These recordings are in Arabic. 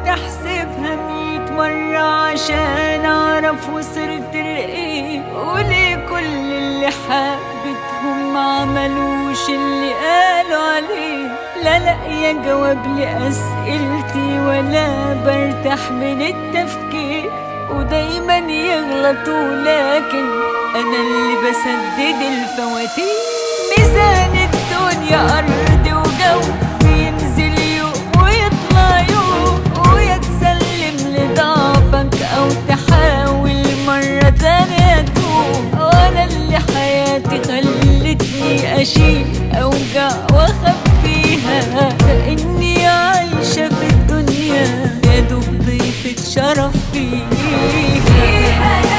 احسبها 100 مرة عشان اعرف وصلت لايه، وليه كل اللي حبيتهم معملوش اللي قالوا عليه. لا لاقية جواب لأسئلتي ولا برتاح من التفكير، ودايما يغلطوا لكن انا اللي بسدد الفواتير. ميزان الدنيا ارض وجو، بينزل يوم ويطلع يوم، ويا تسلم لضعفك او تحاول مرة تانية توم. وانا اللي حياتي خلتني اشيل اوجع واخبيها، كأني عايشة في الدنيا يا دوب ضيفة شرف فيها.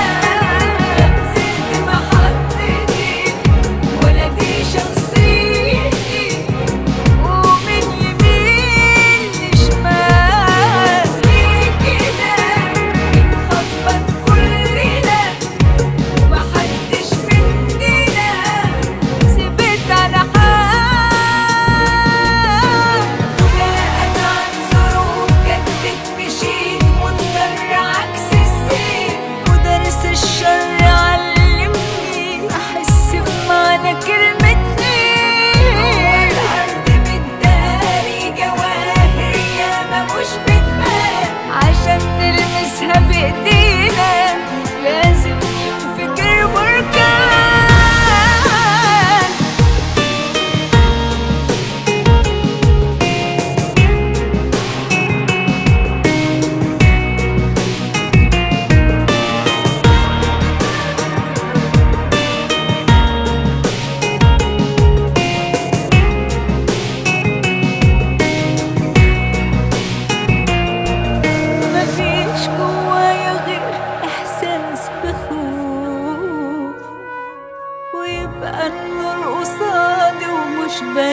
ويبقى النور قصادي ومش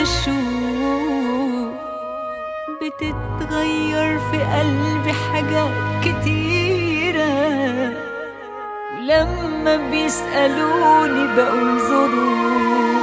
بشوف. بتتغير في قلبي حاجات كتيرة، ولما بيسألوني بقول ظروف.